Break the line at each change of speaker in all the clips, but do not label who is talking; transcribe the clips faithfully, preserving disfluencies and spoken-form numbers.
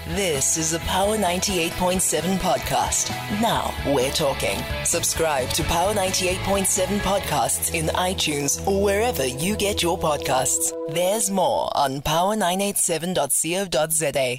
This is a Power ninety-eight point seven podcast. Now we're talking. Subscribe to Power ninety-eight point seven podcasts in iTunes or wherever you get your podcasts. There's more on power nine eight seven dot co dot za.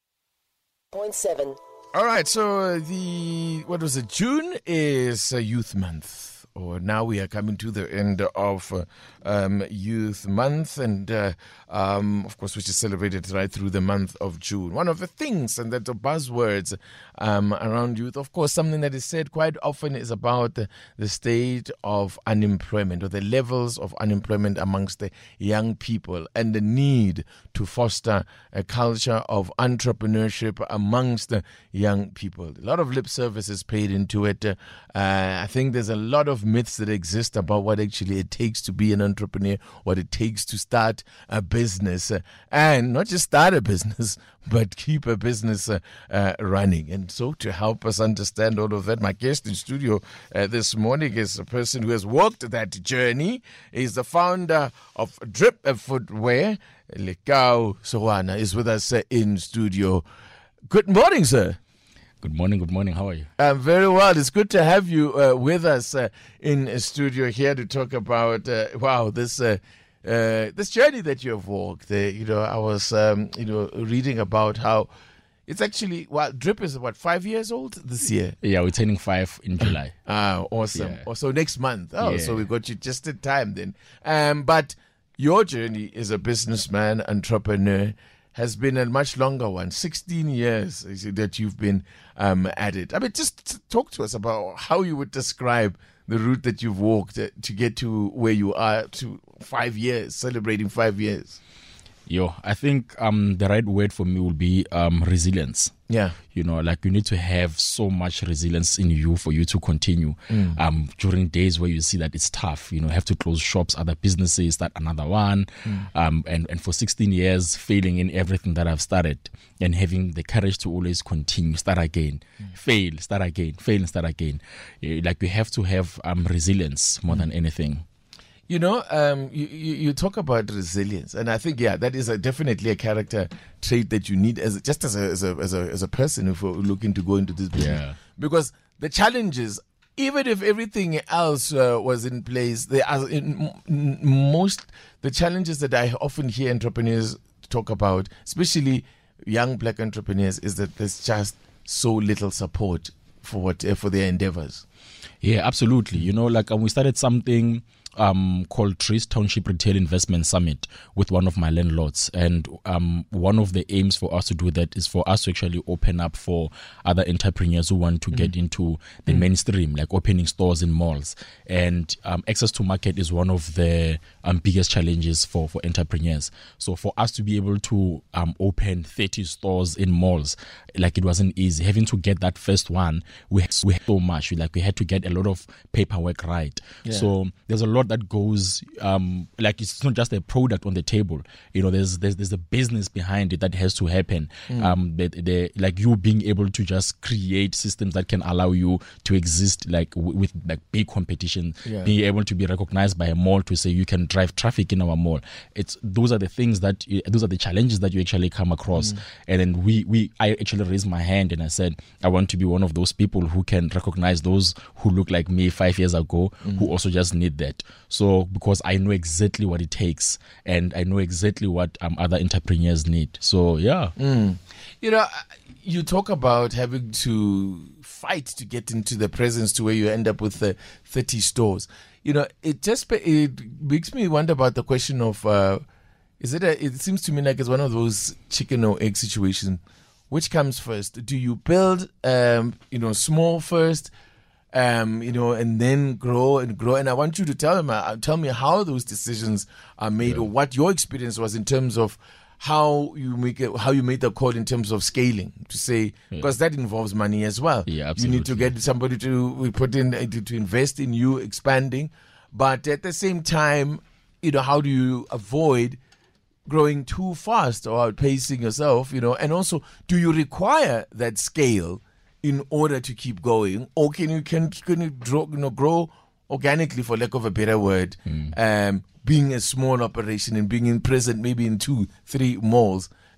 Point seven.
All right, so the, what was it, June is uh, Youth Month. Or now we are coming to the end of uh, um, Youth Month, and uh, um, of course, which is celebrated right through the month of June. One of the things, and that's the buzzwords um, around youth, of course, something that is said quite often is about the, the state of unemployment or the levels of unemployment amongst the young people and the need to foster a culture of entrepreneurship amongst the young people. A lot of lip service is paid into it. Uh, I think there's a lot of myths that exist about what actually it takes to be an entrepreneur, what it takes to start a business, uh, and not just start a business, but keep a business uh, uh, running. And so to help us understand all of that, my guest in studio uh, this morning is a person who has walked that journey. He's the founder of Drip Footwear. Lekau Sowana is with us uh, in studio. Good morning, sir.
Good morning, good morning. How are you?
I'm very well. It's good to have you uh, with us uh, in a studio here to talk about, uh, wow, this uh, uh, this journey that you have walked. Uh, you know, I was, um, you know, reading about how it's actually, well, Drip is, what, five years old this year?
Yeah, we're turning five in July.
Ah, awesome.
Yeah.
Oh, so next month. Oh,
Yeah.
so we got you just in time then. Um, but your journey as a businessman, entrepreneur, has been a much longer one, sixteen years that you've been um, at it. I mean, just talk to us about how you would describe the route that you've walked to get to where you are, to five years, celebrating five years.
Yo, I think um, the right word for me will be um, resilience.
Yeah.
You know, like you need to have so much resilience in you for you to continue mm. um, during days where you see that it's tough. You know, have to close shops, other businesses, start another one. Mm. Um, and, and for sixteen years, failing in everything that I've started and having the courage to always continue, start again, mm. fail, start again, fail and start again. Like you have to have um, resilience more mm. than anything.
You know, um, you, you, you talk about resilience, and I think, yeah, that is a, definitely a character trait that you need as just as a as a as a, as a person if you're looking to go into this business.
Yeah.
Because the challenges, even if everything else uh, was in place, there are in, in most the challenges that I often hear entrepreneurs talk about, especially young black entrepreneurs, is that there's just so little support for what for their endeavors.
Yeah, absolutely. You know, like um, we started something um, called Trees Township Retail Investment Summit with one of my landlords. And um, one of the aims for us to do that is for us to actually open up for other entrepreneurs who want to mm. get into the mm. mainstream, like opening stores in malls. And um, access to market is one of the um, biggest challenges for, for entrepreneurs. So for us to be able to um, open thirty stores in malls, like it wasn't easy. Having to get that first one, we had, we had so much. We, like we had to get a lot of paperwork right. Yeah. So there's a lot that goes, um, like it's not just a product on the table. You know, there's there's there's a business behind it that has to happen. Mm. Um, the, the, like you being able to just create systems that can allow you to exist, like w- with like big competition, yeah. being able to be recognized by a mall to say you can drive traffic in our mall. It's those are the things that you, those are the challenges that you actually come across. Mm. And then we we I actually raised my hand and I said I want to be one of those people who can recognize those who look like me five years ago, mm. who also just need that. So because I know exactly what it takes and I know exactly what um, other entrepreneurs need. So yeah.
Mm. You know, you talk about having to fight to get into the presence to where you end up with uh, thirty stores. You know, it just it makes me wonder about the question of uh, is it a, it seems to me like it's one of those chicken or egg situations. Which comes first? Do you build um, you know, small first? Um, you know, and then grow and grow. And I want you to tell me, uh, tell me how those decisions are made, yeah. or what your experience was in terms of how you make it, how you made the call in terms of scaling. To say, yeah. because that involves money as well.
Yeah, absolutely.
You need to get somebody to we put in to, to invest in you expanding, but at the same time, you know, how do you avoid growing too fast or outpacing yourself? You know, and also, do you require that scale in order to keep going, or can you can can you grow, you know, grow organically, for lack of a better word, mm. um, being a small operation and being in present maybe in two, three malls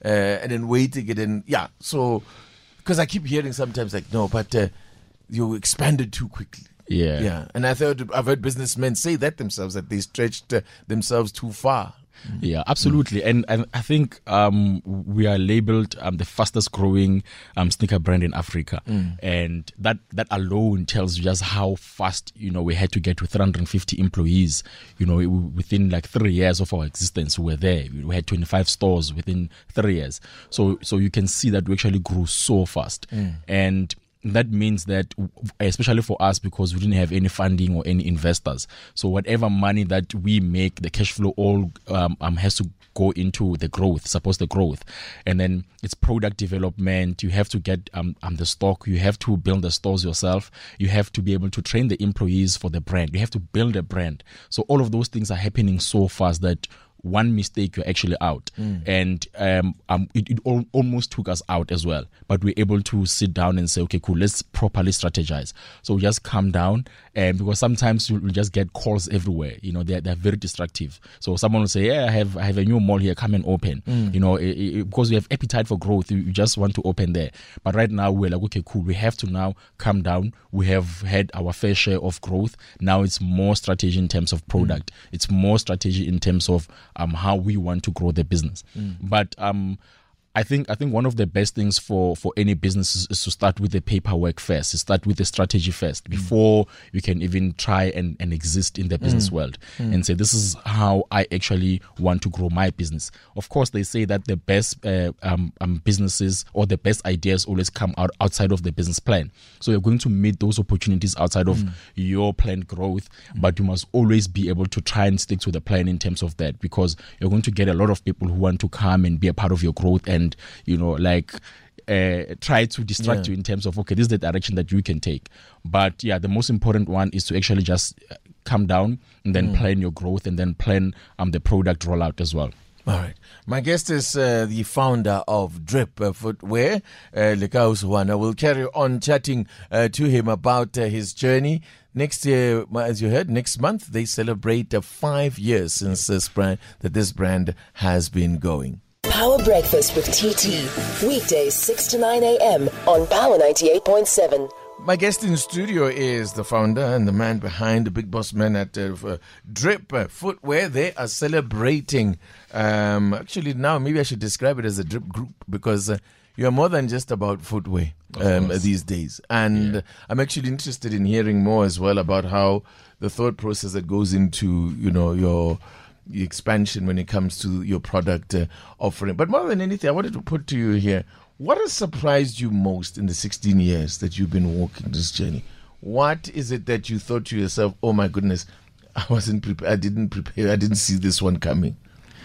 uh, and then waiting it and yeah. So because I keep hearing sometimes like no, but uh, you expanded too quickly.
Yeah,
yeah. And I thought I've heard businessmen say that themselves, that they stretched uh, themselves too far.
Yeah, absolutely. Mm. And, and I think um, we are labeled um, the fastest growing um, sneaker brand in Africa. Mm. And that, that alone tells you just how fast, you know, we had to get to three hundred fifty employees, you know, within like three years of our existence. We were there. We had twenty-five stores within three years. So, so you can see that we actually grew so fast. Mm. And that means that, especially for us, because we didn't have any funding or any investors. So whatever money that we make, the cash flow all um, um, has to go into the growth, suppose the growth. And then it's product development. You have to get um, um the stock. You have to build the stores yourself. You have to be able to train the employees for the brand. You have to build a brand. So all of those things are happening so fast that one mistake, you're actually out. Mm. And um, um, it, it al- almost took us out as well. But we're able to sit down and say, okay, cool, let's properly strategize. So just calm down. And because sometimes you'll just get calls everywhere. You know, they're, they're very destructive. So someone will say, yeah, I have I have a new mall here, come and open. Mm. You know, it, it, because we have appetite for growth, you, you just want to open there. But right now, we're like, okay, cool, we have to now calm down. We have had our fair share of growth. Now it's more strategy in terms of product. Mm. It's more strategy in terms of Um, how we want to grow the business. Mm. But um, I think I think one of the best things for, for any business is, is to start with the paperwork first, to start with the strategy first, mm. before you can even try and, and exist in the business mm. world mm. and say, this is how I actually want to grow my business. Of course, they say that the best uh, um, um, businesses or the best ideas always come out outside of the business plan. So you're going to meet those opportunities outside of mm. your planned growth, mm. but you must always be able to try and stick to the plan in terms of that, because you're going to get a lot of people who want to come and be a part of your growth and And, you know, like uh, try to distract yeah. you in terms of, okay, this is the direction that you can take. But yeah, the most important one is to actually just calm down and then mm. plan your growth and then plan um, the product rollout as well.
All right. My guest is uh, the founder of Drip uh, Footwear, uh, Lekau Suhana. We'll carry on chatting uh, to him about uh, his journey. Next year, as you heard, next month, they celebrate uh, five years since this brand, that this brand has been going.
Power Breakfast with T T, weekdays six to nine a.m. on Power ninety-eight point seven.
My guest in studio is the founder and the man behind the big boss man at uh, Drip Footwear. They are celebrating, um, actually now maybe I should describe it as a Drip group, because uh, you are more than just about footwear um, these days. And yeah. I'm actually interested in hearing more as well about how the thought process that goes into, you know, your expansion when it comes to your product uh, offering. But more than anything, I wanted to put to you here, what has surprised you most in the sixteen years that you've been walking this journey? What is it that you thought to yourself, oh my goodness, I wasn't prepared, I didn't prepare, I didn't see this one coming?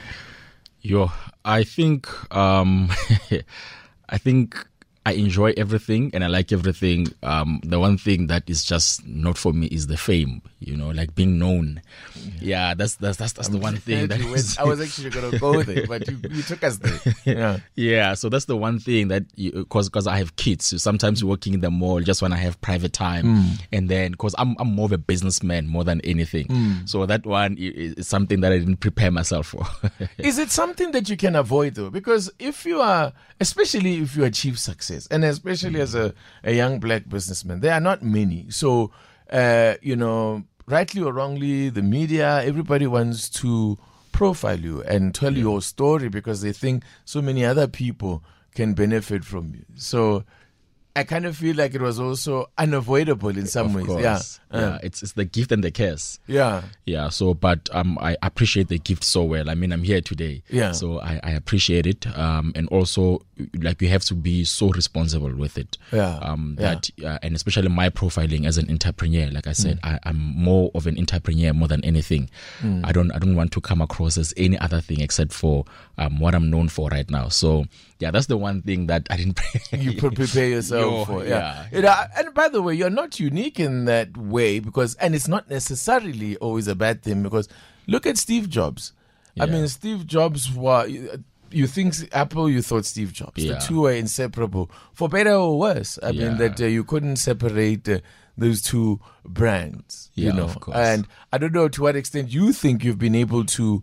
Yo, I think, um, I think I enjoy everything and I like everything. Um, the one thing that is just not for me is the fame, you know, like being known. Yeah, that's that's that's, that's the one thing. That is,
I was actually going to go there, but you, you took us there. Yeah,
yeah. So that's the one thing that, because because I have kids, so sometimes you're working in the mall just when I have private time, mm. and then because I'm I'm more of a businessman more than anything. Mm. So that one is something that I didn't prepare myself for.
Is it something that you can avoid though? Because if you are, especially if you achieve success, and especially mm. as a, a young black businessman, there are not many. So, uh, you know, rightly or wrongly, the media, everybody wants to profile you and tell yeah. your story because they think so many other people can benefit from you. So I kind of feel like it was also unavoidable in some
of
ways.
Course.
Yeah,
yeah.
Uh,
It's it's the gift and the curse.
Yeah,
yeah. So, but um, I appreciate the gift so well. I mean, I'm here today.
Yeah.
So I, I appreciate it. Um, and also, like, you have to be so responsible with it.
Yeah.
Um,
yeah.
that uh, and especially my profiling as an entrepreneur. Like I said, mm. I, I'm more of an entrepreneur more than anything. Mm. I don't I don't want to come across as any other thing except for um what I'm known for right now. So. Yeah, that's the one thing that I didn't
you prepare yourself Yo, for. Yeah.
yeah.
You know, and by the way, you're not unique in that way because, and it's not necessarily always a bad thing because look at Steve Jobs. Yeah. I mean, Steve Jobs was, you think Apple, you thought Steve Jobs.
Yeah.
The two were inseparable, for better or worse. I
yeah.
mean, that uh, you couldn't separate uh, those two brands,
yeah,
you know.
Of course.
And I don't know to what extent you think you've been able to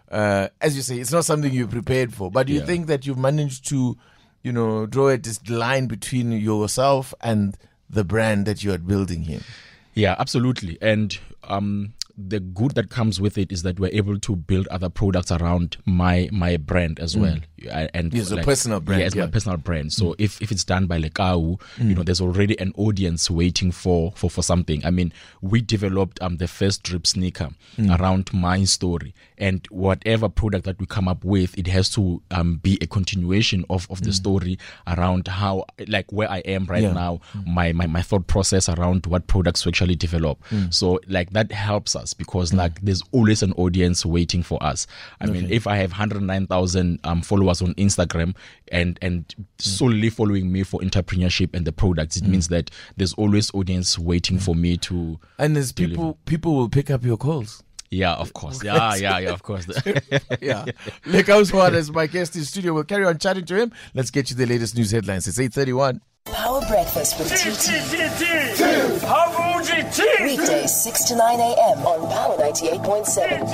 uh, as you say, it's not something you prepared for. But do you
Yeah.
think that you've managed to, you know, draw a dis- line between yourself and the brand that you are building here?
Yeah, absolutely. And um, the good that comes with it is that we're able to build other products around my my brand as well. I- And
Yes, a personal brand,
Yeah, it's
yeah.
my personal brand. So if, if it's done by Lekau, you know, there's already an audience waiting for, for, for something. I mean, we developed um the first drip sneaker around my story. And whatever product that we come up with, it has to um be a continuation of, of the story around how, like where I am right
Yeah.
now, my, my, my thought process around what products to actually develop. So like that helps us because like there's always an audience waiting for us. I mean, if I have one hundred nine thousand um, followers on Instagram and and solely following me for entrepreneurship and the products, it means that there's always audience waiting for me to.
And as people, people will pick up your calls.
Yeah, of course. Yeah, yeah, yeah, of course.
Yeah. Lekau Squad is my guest in studio. We'll carry on chatting to him. Let's get you the latest news headlines. It's eight thirty-one.
Power Breakfast with T T.
T T.
Weekdays six to nine a.m. on Power ninety-eight point seven.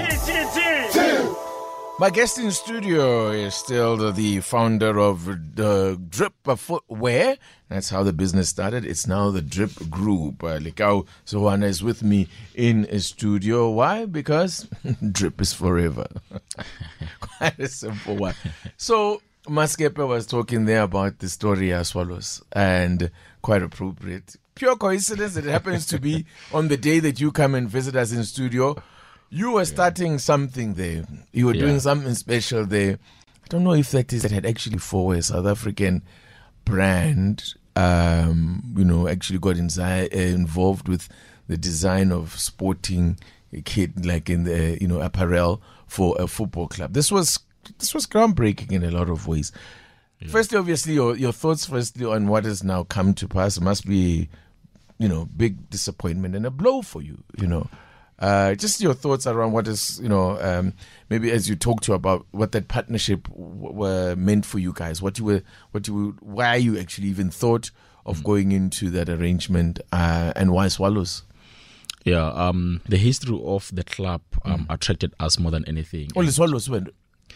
My guest in studio is still the, the founder of the Drip Footwear. That's how the business started. It's now the Drip Group. Uh, Lekau Sohana is with me in a studio. Why? Because drip is forever. Quite a simple one. So, Maskepe was talking there about the story of Swallows, and quite appropriate. Pure coincidence that it happens to be on the day that you come and visit us in studio. You were starting something there. You were doing
Yeah.
something special there. I don't know if that is that had actually for a South African brand, um, you know, actually got inside, uh, involved with the design of sporting kit, like in the, you know, apparel for a football club. This was this was groundbreaking in a lot of ways. Firstly, obviously, your your thoughts firstly on what has now come to pass must be, you know, big disappointment and a blow for you, you know. Uh, just your thoughts around what is, you know, um, maybe as you talk to about what that partnership w- were meant for you guys, what you were, what you, were, why you actually even thought of going into that arrangement, uh, and why Swallows?
Yeah, um, the history of the club um, attracted us more than anything.
Only Swallows when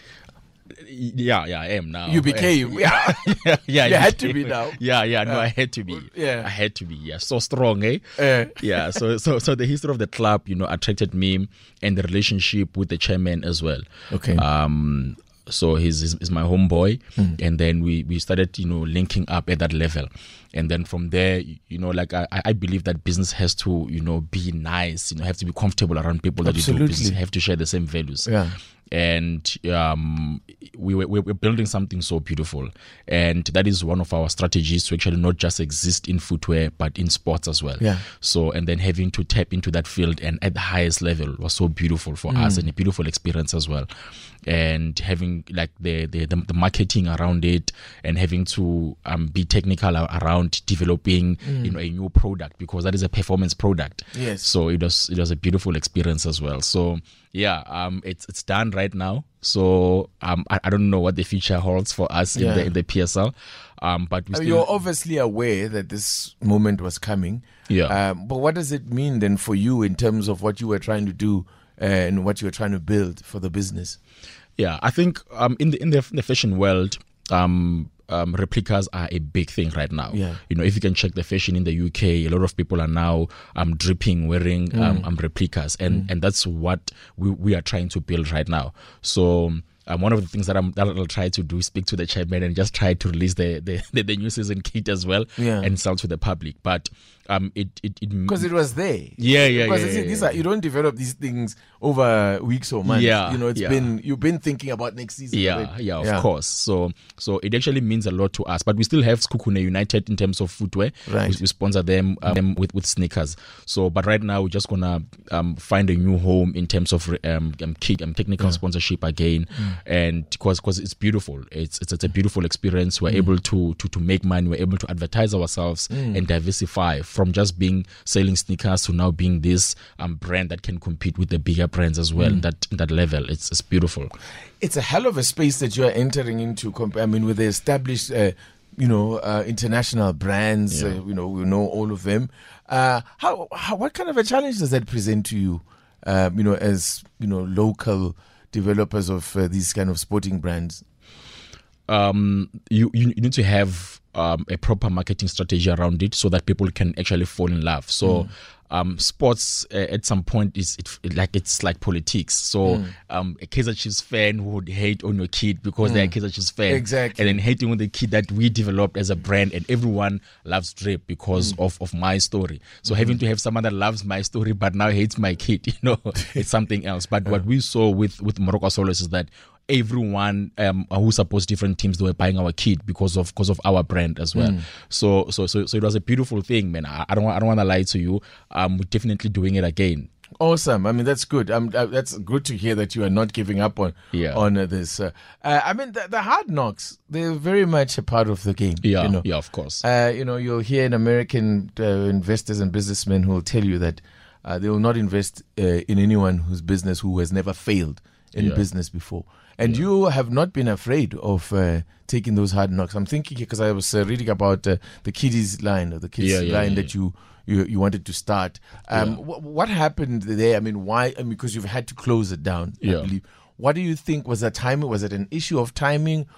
Yeah, yeah, I am now.
you became, yeah,
yeah, yeah,
you
I
had to
became-
be now.
Yeah, yeah, no, I had to be.
Yeah.
I had to be. Yeah, so strong, eh?
Uh,
yeah, so so so the history of the club, you know, attracted me, and the relationship with the chairman as well.
Okay.
Um. So he's, he's, he's my homeboy, and then we, we started, you know, linking up at that level, and then from there, you know, like I, I believe that business has to, you know, be nice, you know, have to be comfortable around people that you do
Absolutely.
business, have to share the same values.
Yeah.
And um, we were we we're building something so beautiful, and that is one of our strategies to actually not just exist in footwear but in sports as well.
Yeah.
So and then having to tap into that field and at the highest level was so beautiful for us, and a beautiful experience as well. And having like the the, the, the marketing around it, and having to um, be technical around developing you know a new product, because that is a performance product.
Yes.
So it was it was a beautiful experience as well. So yeah, um, it's it's done right now. So um, I, I don't know what the future holds for us
Yeah.
in the in the P S L. Um, but we
I mean,
still,
you're obviously aware that this moment was coming.
Yeah.
Um, but what does it mean then for you in terms of what you were trying to do uh, and what you were trying to build for the business?
Yeah, I think um, in the in the, in the fashion world, um, um, replicas are a big thing right now.
Yeah.
You know, if you can check the fashion in the U K, a lot of people are now um, dripping, wearing um, um, replicas, and, and that's what we, we are trying to build right now. So. Um, one of the things that I'm that I'll try to do is speak to the chairman and just try to release the the, the, the new season kit as well,
Yeah.
and sell to the public. But um, it it it
Because it was there.
Yeah, yeah,
Because
yeah,
it's-
yeah,
these
yeah.
are, you don't develop these things over weeks or months.
Yeah,
You know, it's
yeah.
been, you've been thinking about next season.
Yeah,
already.
yeah, of course. So, so it actually means a lot to us. But we still have Skukune United in terms of footwear.
Right.
We, we sponsor them, um, them with with sneakers. So, but right now we're just gonna um, find a new home in terms of um, um, kit, um technical sponsorship again, and because because it's beautiful. It's, it's it's a beautiful experience. We're able to to to make money. We're able to advertise ourselves and diversify from just being selling sneakers to now being this um brand that can compete with the bigger brands as well. That that level, it's it's beautiful.
It's a hell of a space that you're entering into. comp- I mean, with the established, uh, you know, uh, international brands,
Yeah.
uh, you know, we know all of them. Uh, how, how, what kind of a challenge does that present to you, um, you know, as, you know, local developers of uh, these kind of sporting brands?
Um, you, you you need to have um, a proper marketing strategy around it so that people can actually fall in love. So. Mm. Um, sports uh, at some point is it, it, like it's like politics. So mm. um, a Kaizer Chiefs fan who would hate on your kid because mm. they're a Kaizer Chiefs fan,
exactly,
and then hating on the kid that we developed as a brand, and everyone loves Drip because mm. of, of my story. So mm. having to have someone that loves my story but now hates my kid, you know, it's something else. But yeah. what we saw with with Morocco Solos is that everyone um, who supports different teams, they were buying our kit because of because of our brand as well. Mm. So so so so it was a beautiful thing, man. I, I don't I don't want to lie to you. Um, we're definitely doing it again.
Awesome. I mean, that's good. Um, uh, that's good to hear that you are not giving up on
yeah.
on uh, this. Uh, uh, I mean, the, the hard knocks, they're very much a part of the game.
Yeah,
you know?
yeah, of course.
Uh, you know, you'll hear in American uh, investors and businessmen who will tell you that uh, they will not invest uh, in anyone whose business who has never failed in
yeah.
business before. And
yeah.
you have not been afraid of uh, taking those hard knocks. I'm thinking because I was uh, reading about uh, the kiddies line or the kids
yeah, yeah,
line
yeah,
that
yeah.
you, you you wanted to start. Um,
yeah.
wh- what happened there? I mean, why? I mean, because you've had to close it down.
Yeah.
I believe. What do you think was that timing? Was it an issue of timing,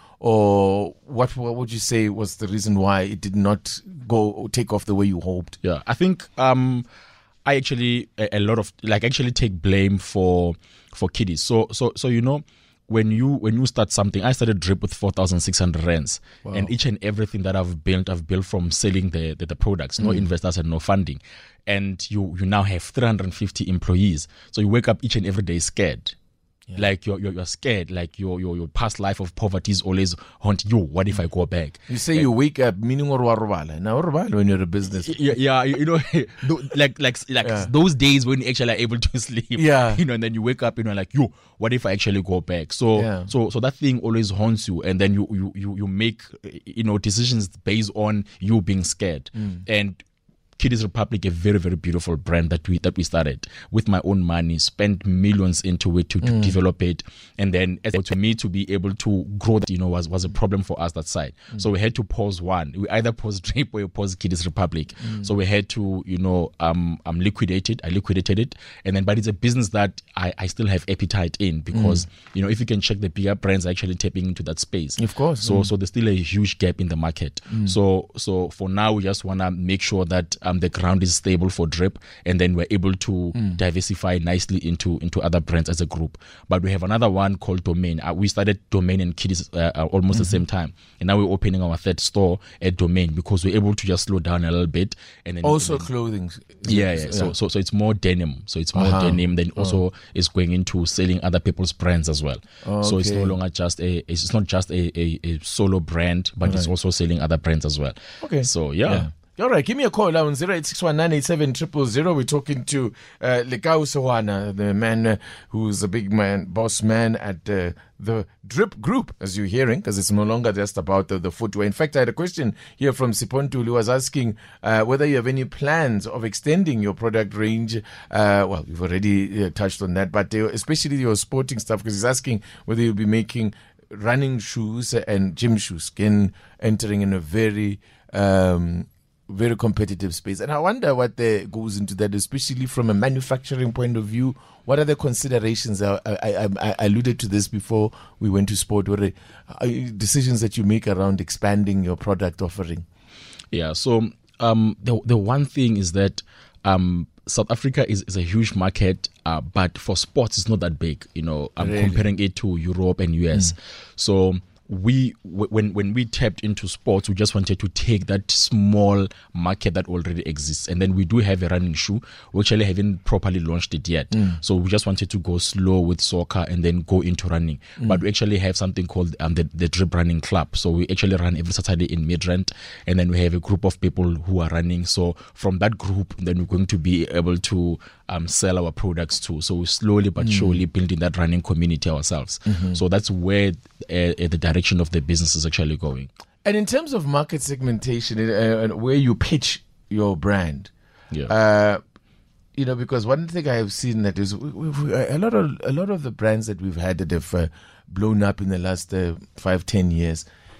or what? What would you say was the reason why it did not go or take off the way you hoped?
Yeah, I think um, I actually a, a lot of like actually take blame for for kiddies. So so so you know. When you when you start something, I started Drip with four thousand six hundred rands, wow. and each and everything that I've built, I've built from selling the the, the products, no mm. investors and no funding, and you you now have three hundred fifty employees. So you wake up each and every day scared. Yeah. Like you're, you're you're scared. Like your your your past life of poverty is always haunting you. What if I go back?
You say
and,
you wake up meaning or warubala now when you're a business.
Yeah, yeah. You know, like like like yeah. those days when you actually are able to sleep.
Yeah.
You know, and then you wake up and you're like, yo, what if I actually go back? So
yeah.
so so that thing always haunts you, and then you you you, you make you know decisions based on you being scared.
Mm.
And Kiddies Republic, a very, very beautiful brand that we that we started with my own money, spent millions into it to, to mm. develop it, and then as to me to be able to grow that, you know, was, was a problem for us that side. Mm. So we had to pause one. We either pause Drip or we pause Kiddies Republic. Mm. So we had to, you know, um, um, liquidate it. I liquidated it, and then but it's a business that I, I still have appetite in because mm. you know if you can check the bigger brands are actually tapping into that space.
Of course.
So mm. so there's still a huge gap in the market. Mm. So so for now we just wanna make sure that. Um, the ground is stable for Drip, and then we're able to mm. diversify nicely into into other brands as a group. But we have another one called Domain. Uh, we started Domain and Kiddies uh, uh, almost mm-hmm. the same time, and now we're opening our third store at Domain because we're able to just slow down a little bit. And then
also
and then,
clothing.
Yeah, yeah. So, so so it's more denim. So it's more uh-huh. denim. Then also oh. is going into selling other people's brands as well. Oh, so okay. it's no longer just a. It's not just a, a, a solo brand, but right. it's also selling other brands as well.
Okay.
So yeah.
yeah. All right, give me a call now on zero eight six one nine eight seven zero zero zero. We're talking to uh, Lekau Seoane, the man uh, who's a big man, boss man at uh, the Drip Group, as you're hearing, because it's no longer just about the, the footwear. In fact, I had a question here from Sipontu who was asking uh, whether you have any plans of extending your product range. Uh, well, you've already uh, touched on that, but uh, especially your sporting stuff, because he's asking whether you'll be making running shoes and gym shoes, skin entering in a very... Um, very competitive space. And I wonder what there goes into that, especially from a manufacturing point of view. What are the considerations? I, I, I, I alluded to this before we went to sport. What are decisions that you make around expanding your product offering?
Yeah, so um, the, the one thing is that um, South Africa is, is a huge market, uh, but for sports it's not that big. You know, I'm really? comparing it to Europe and U S. Mm. So we when when we tapped into sports, we just wanted to take that small market that already exists, and then we do have a running shoe. We actually haven't properly launched it yet, mm. so we just wanted to go slow with soccer and then go into running. Mm. But we actually have something called um, the, the Drip Running Club. So we actually run every Saturday in Midrand, and then we have a group of people who are running. So from that group, then we're going to be able to um, sell our products too. So we're slowly but mm. surely building that running community ourselves. Mm-hmm. So that's where uh, the direction of the business is actually going.
And in terms of market segmentation uh, and where you pitch your brand,
yeah,
uh, you know, because one thing I have seen that is we, we, a lot of a lot of the brands that we've had that have uh, blown up in the last uh, five ten years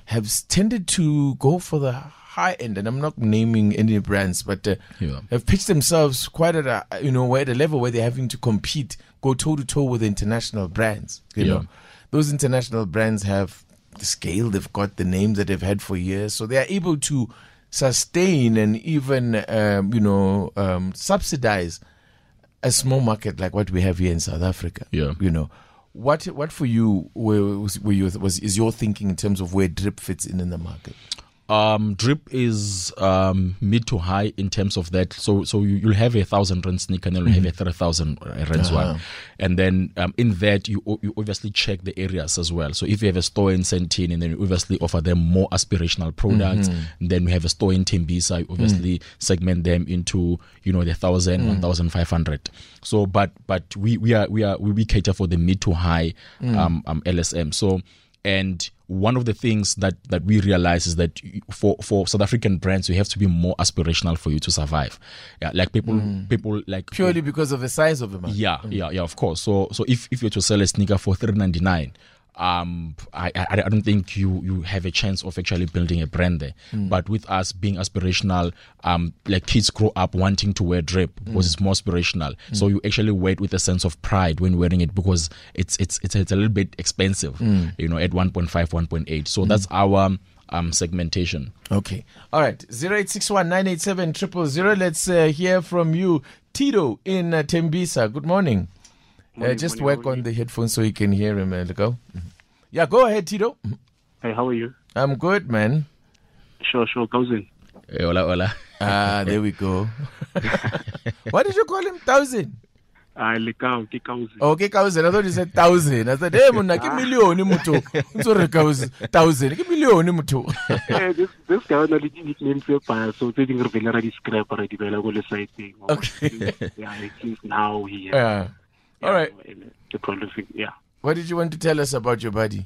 have tended to go for the high end, and I'm not naming any brands, but uh,
Yeah.
have pitched themselves quite at a, you know, at a level where they're having to compete, go toe to toe with the international brands. You
Yeah.
know, those international brands have the scale, they've got the names that they've had for years, so they are able to sustain and even, um, you know, um, subsidize a small market like what we have here in South Africa.
Yeah.
You know, what what for you was, were you, was is your thinking in terms of where Drip fits in in the market?
Um, Drip is um, mid to high in terms of that. So so you, you'll have a thousand rand sneaker and you'll have a three thousand rands
Uh-huh.
one. And then um, in that, you you obviously check the areas as well. So if you have a store in Sandton, and then you obviously offer them more aspirational products, and then we have a store in Tembisa, you obviously segment them into, you know, the thousand, one thousand five hundred. So, but but we we are we are we, we cater for the mid to high um, um L S M. So. And one of the things that, that we realize is that for, for South African brands, you have to be more aspirational for you to survive. Yeah, like people, people like
Purely because of the size of the market.
yeah, yeah, yeah, of course. So, so if, if you're to sell a sneaker for three ninety-nine, um, I, I, I don't think you, you have a chance of actually building a brand there. But with us being aspirational, um, like kids grow up wanting to wear Drip because it's more aspirational. So you actually wear it with a sense of pride when wearing it because it's it's it's, it's a little bit expensive, you know, at one point five, one point eight. So that's our um segmentation.
Okay. All right. zero eight six one nine eight seven zero zero zero. Let's uh, hear from you. Tito in uh, Tembisa. Good morning. Uh,
Morning,
just
morning,
work
how are
on
you?
the headphones so you can hear him. Uh, go. Yeah, go ahead, Tito.
Hey, how are you?
I'm good, man.
Sure, sure. Goes in.
Eh, Hola, hola.
Ah, there we go. What did you call him? Thousand?
I like out, kick out.
Okay, thousand. I thought you said thousand. I said, hey, muna, give million muto. Sorry, thousand. Give million muto.
Hey, this this guy only nickname so far, so they didn't reveal already scrap already. Well, I will say thing.
Okay.
Yeah, it is now here.
Yeah. All right.
The prolific. Yeah.
What did you want to tell us about your buddy?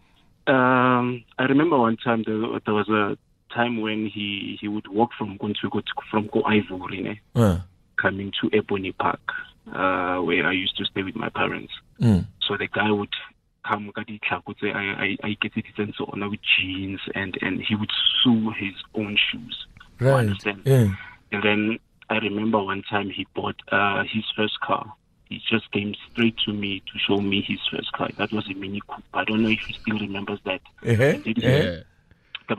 Um, I remember one time there, there was a time when he he would walk from Gontugo to from Ko Ivory,
Uh,
coming to Ebony Park, uh, where I used to stay with my parents.
mm.
So the guy would come, I I I get it so on with jeans, and and he would sew his own shoes. You
Right.
understand?
Yeah.
And then I remember one time he bought uh, his first car. He just came straight to me to show me his first car. That was a Mini Cooper. I don't know if he still remembers that.
Uh-huh.
Did he?
Yeah.
I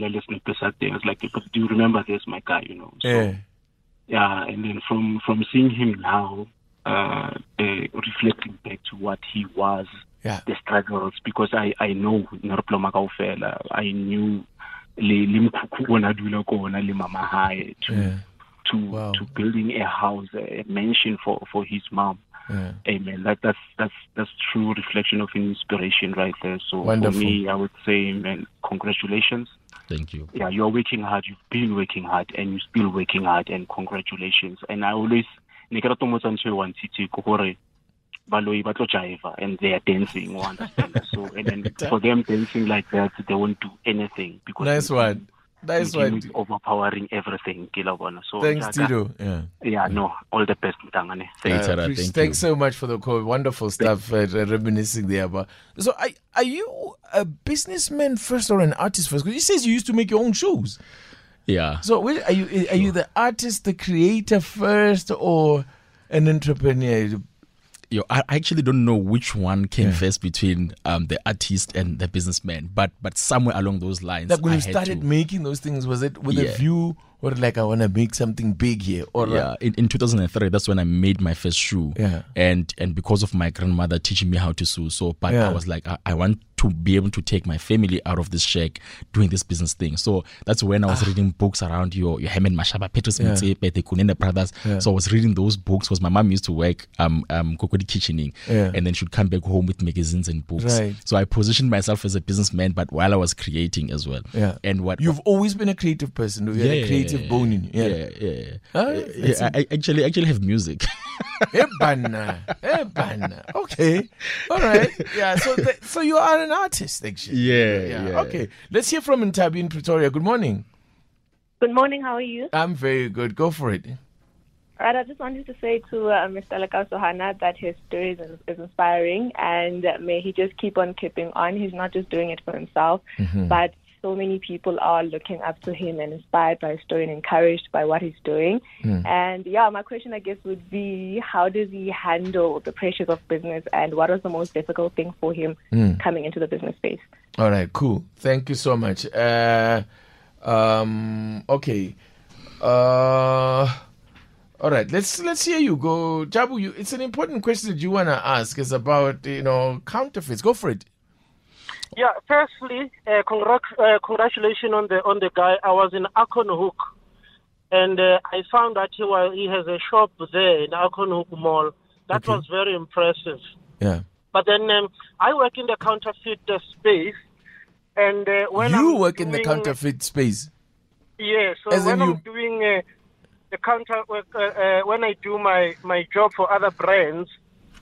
was like, but do you remember this, my guy? You know. So,
Yeah.
yeah, and then from from seeing him now, uh, uh, reflecting back to what he was,
Yeah.
the struggles, because I I know Norploma Kaufela, I knew le le mkhukhu ona dula kona le mama hae to
Yeah.
to
Wow.
to building a house, a mansion for for his mom.
Yeah.
Amen. That that's that's that's true reflection of inspiration right there. So
Wonderful.
for me, I would say, man, congratulations.
Thank you.
Yeah, you're working hard. You've been working hard, and you're still working hard. And congratulations. And I always, one city, baloi ba tlo jive, and they are dancing. You understand? So, and then for them dancing like that, they won't do anything because
Nice one. Nice
the game
one.
is overpowering everything. Kilabona. So
Thanks,
yeah,
Tito. Yeah.
Yeah, no, all the best, Mtangane. Thank
Uh,
Thanks, Sarah.
appreciate-
Thank
thanks
you.
so much for the call. Wonderful stuff, uh, reminiscing there. But so, are, are you a businessman first or an artist first? Because he says you used to make your own shoes.
Yeah.
So, wait, are you are you the artist, the creator first, or an entrepreneur?
Yo, I I actually don't know which one came first between um, the artist and the businessman, but but somewhere along those lines,
Like when
I
you
had
started
to,
making those things, was it with a
Yeah.
view or like I want to make something big here? Or
yeah, in, in two thousand three, that's when I made my first shoe.
Yeah.
And and because of my grandmother teaching me how to sew, so but
Yeah.
I was like, I, I want to be able to take my family out of this shack doing this business thing. So that's when I was reading books around your your Herman Mashaba, Petrus
Yeah.
Mtsepe, the Kunene brothers.
Yeah.
So I was reading those books because my mom used to work um um Kokodi kitchening,
Yeah.
and then she'd come back home with magazines and books.
Right.
So I positioned myself as a businessman, but while I was creating as well.
Yeah.
And what
You've always been a creative person. You had a creative bone in you. Yeah.
yeah, yeah, yeah.
Ah,
Yeah,
that's
I, I actually actually have music.
Ebana. Ebana. Okay. All right. Yeah. So, th- so you are an artist, actually.
Yeah, yeah.
Okay. Let's hear from Ntabi in Pretoria. Good morning.
Good morning. How are you?
I'm very good. Go for it.
All right. I just wanted to say to uh, Mister Lekau Sohana that his story is, is inspiring, and uh, may he just keep on keeping on. He's not just doing it for himself,
Mm-hmm.
but so many people are looking up to him and inspired by his story and encouraged by what he's doing. Mm. And yeah, my question, I guess, would be, how does he handle the pressures of business, and what was the most difficult thing for him mm. coming into the business space?
All right, cool. Thank you so much. Uh, um, okay. Uh, all right, let's let's hear you go, Jabu. You, it's an important question that you want to ask. It's about, you know, counterfeits. Go for it.
Yeah. Firstly, uh, congr- uh, congratulations on the on the guy. I was in Akonhoek, and uh, I found that he was, he has a shop there in Akonhoek Mall. That okay. was very impressive.
Yeah.
But then um, I work in the counterfeit uh, space, and uh, when
you
I'm
work
doing,
in the counterfeit space.
Yeah. So
As
when I'm
you...
doing uh, the counter work, uh, uh, when I do my, my job for other brands,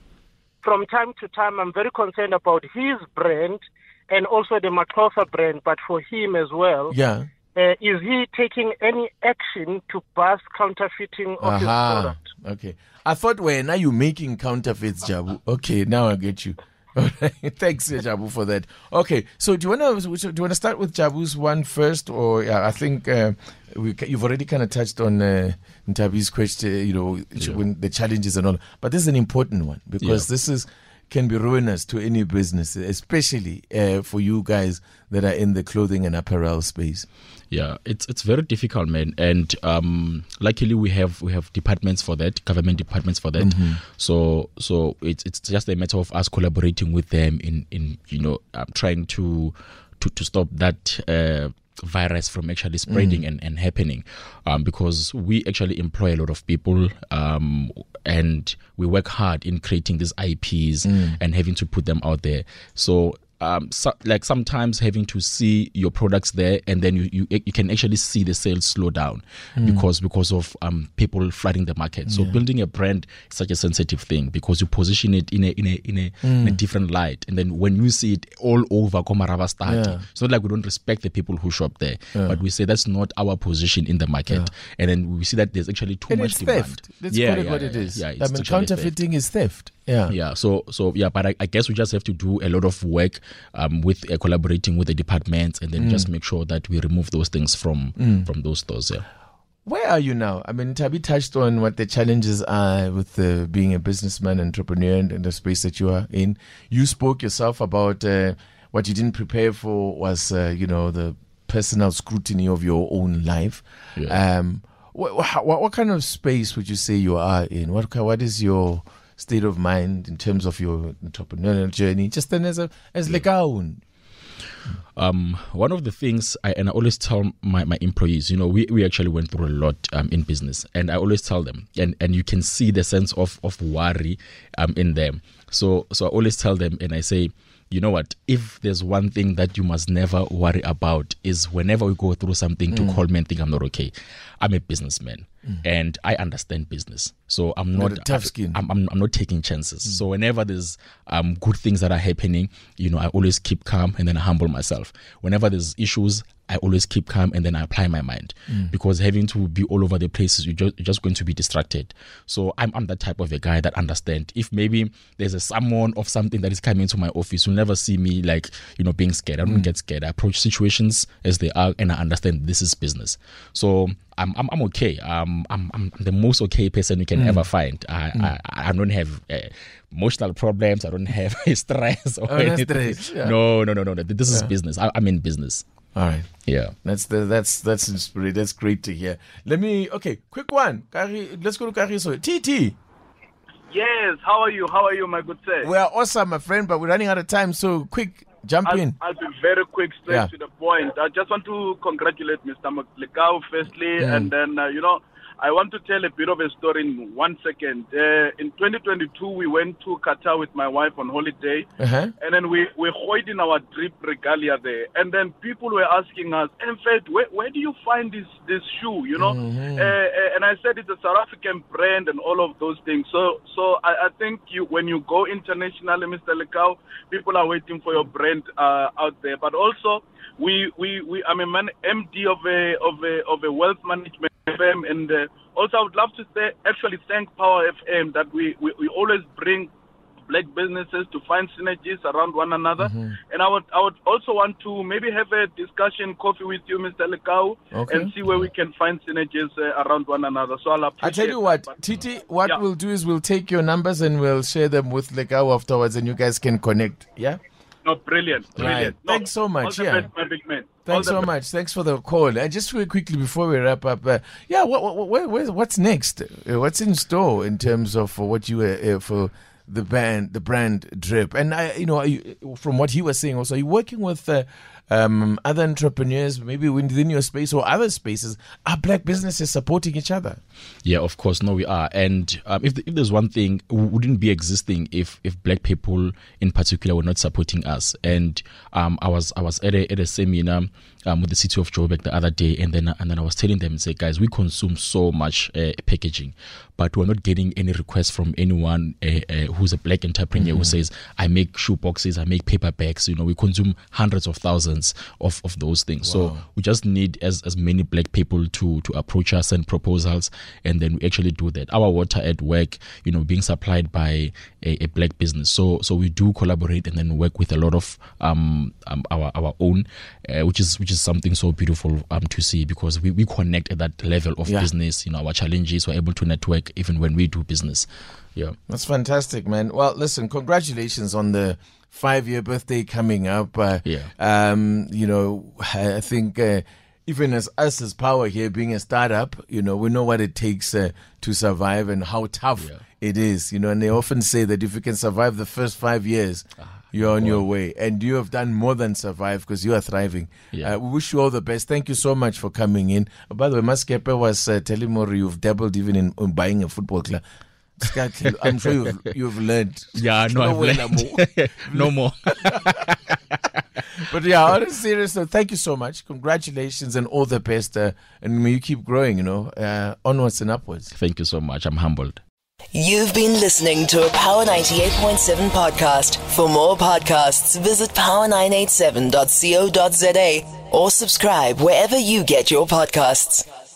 from time to time I'm very concerned about his brand and also the Maklofa brand, but for him as well.
Yeah.
Uh, is he taking any action to bust counterfeiting of
Aha.
his product?
Okay. I thought, well, now you're making counterfeits, Jabu. Okay, now I get you. All right. Thanks, Jabu, for that. Okay, so do you want to do you want to start with Jabu's one first, or yeah, I think uh, we, you've already kind of touched on uh, Ntabi's question, you know, yeah. when the challenges and all. But this is an important one because yeah. this is can be ruinous to any business, especially uh, for you guys that are in the clothing and apparel space.
Yeah, it's it's very difficult, man. And um, luckily we have we have departments for that, government departments for that. Mm-hmm. So so it's it's just a matter of us collaborating with them in in you know um, trying to to to stop that Uh, virus from actually spreading mm. and, and happening, um, because we actually employ a lot of people, um, and we work hard in creating these I Ps mm. and having to put them out there. So um, so, like sometimes having to see your products there, and then you, you you can actually see the sales slow down mm. because because of um people flooding the market. So yeah. building a brand is such a sensitive thing because you position it in a in a in a, mm. in a different light, and then when you see it all over Komarava start, yeah. it's not like we don't respect the people who shop there, yeah. but we say that's not our position in the market, yeah. and then we see that there's actually too
and
much
it's
demand.
Theft. Let's
yeah,
call it
yeah,
what
yeah,
it is.
Yeah,
I mean, counterfeiting
theft.
is theft. Yeah,
yeah. So, so yeah, but I, I guess we just have to do a lot of work um, with uh, collaborating with the departments, and then mm. just make sure that we remove those things from mm. from those stores. Yeah.
Where are you now? I mean, Tabi touched on what the challenges are with uh, being a businessman, entrepreneur, and the space that you are in. You spoke yourself about uh, what you didn't prepare for was, uh, you know, the personal scrutiny of your own life. Yeah. Um, what, what, what kind of space would you say you are in? What what is your state of mind in terms of your entrepreneurial journey, just then as a as yeah. Lekaun?
Um, one of the things I and I always tell my, my employees, you know, we, we actually went through a lot um, in business, and I always tell them, and, and you can see the sense of of worry um in them. So so I always tell them, and I say, you know what, if there's one thing that you must never worry about is whenever we go through something to mm. call me and think I'm not okay. I'm a businessman mm. and I understand business. So I'm not,
not a tough skin.
I'm, I'm, I'm not taking chances. Mm. So whenever there's um, good things that are happening, you know, I always keep calm and then I humble myself. Whenever there's issues, I always keep calm and then I apply my mind mm. because having to be all over the places, you're just, you're just going to be distracted. So I'm, I'm that type of a guy that understands. If maybe there's a someone of something that is coming into my office, you'll never see me like, you know, being scared. I don't mm. get scared. I approach situations as they are and I understand this is business. So I'm I'm, I'm okay. Um, I'm I'm the most okay person you can mm. ever find. I, mm. I I don't have uh, emotional problems. I don't have stress or
oh,
anything.
Stress. Yeah.
No, no, no, no, no. This is
yeah.
business. I, I'm in business.
All right.
Yeah.
That's the that's that's inspiring. That's great to hear. Let me okay, quick one. Kari, let's go to Kariso. T T.
Yes, how are you? How are you, my good sir?
We are awesome, my friend, but we're running out of time, so quick, jump
I'll,
in.
I'll be very quick, straight
yeah.
to the point. I just want to congratulate Mister Lekau firstly,
yeah.
and then, uh, you know, I want to tell a bit of a story in one second. Uh, in twenty twenty-two, we went to Qatar with my wife on holiday,
uh-huh.
and then we we hoid in our drip regalia there. And then people were asking us, in fact, where, where do you find this this shoe? You know,
mm-hmm.
uh, and I said it's a South African brand and all of those things. So so I, I think you when you go internationally, Mister Lekau, people are waiting for your brand uh, out there. But also, we we, we I'm a man, M D of a of a of a wealth management firm, and uh, also I would love to say, actually thank Power F M that we, we, we always bring black businesses to find synergies around one another.
Mm-hmm.
And I would I would also want to maybe have a discussion, coffee with you, Mister Lekau,
Okay.
and see where we can find synergies uh, around one another. So I'll appreciate
I tell you what,
that.
Titi, what
Yeah.
we'll do is we'll take your numbers and we'll share them with Lekau afterwards, and you guys can connect. Yeah.
No, brilliant, brilliant.
Right.
No,
Thanks so much,
All the
yeah.
best, my big man.
Thanks
All the
so
best.
much. Thanks for the call. And just really quickly before we wrap up, uh, yeah, what, what, what, what, what's next? Uh, What's in store in terms of uh, what you uh, uh, for the band, the brand Drip? And I, you know, you, from what he was saying, also, you're working with uh, um, other entrepreneurs, maybe within your space or other spaces. Are black businesses supporting each other?
Yeah, of course. No, we are. And um, if, the, if there's one thing, we wouldn't be existing if if black people in particular were not supporting us. And um, I was I was at a at a seminar um, with the city of Joburg the other day, and then and then I was telling them, say, guys, we consume so much uh, packaging, but we're not getting any requests from anyone uh, uh, who's a black entrepreneur
Mm-hmm.
who says, I make shoe boxes, I make paper bags. You know, we consume hundreds of thousands of, of those things.
Wow.
So we just need as as many black people to to approach us and proposals, and then we actually do that. Our water at work, you know, being supplied by a, a black business. So so we do collaborate and then work with a lot of um, um our our own, uh, which is which is something so beautiful um to see, because we, we connect at that level of
Yeah.
business. You know, our challenges, we're able to network even when we do business. Yeah.
That's fantastic, man. Well, listen, congratulations on the five-year birthday coming up. Uh,
Yeah.
Um, you know, I think uh, even as us as Power here, being a startup, you know, we know what it takes uh, to survive and how tough
Yeah.
it is. You know, and they often say that if you can survive the first five years, you're on your way. And you have done more than survive because you are thriving.
Yeah.
Uh, we wish you all the best. Thank you so much for coming in. Oh, by the way, Maskepe was uh, telling Mori you've dabbled even in, in buying a football club. I'm sure you've, you've learned.
Yeah, no, I've learned. No more.
But yeah, on a serious note, thank you so much. Congratulations and all the best. Uh, and may you keep growing, you know, uh, onwards and upwards.
Thank you so much. I'm humbled.
You've been listening to a Power ninety-eight point seven podcast. For more podcasts, visit power nine eight seven dot co dot za or subscribe wherever you get your podcasts.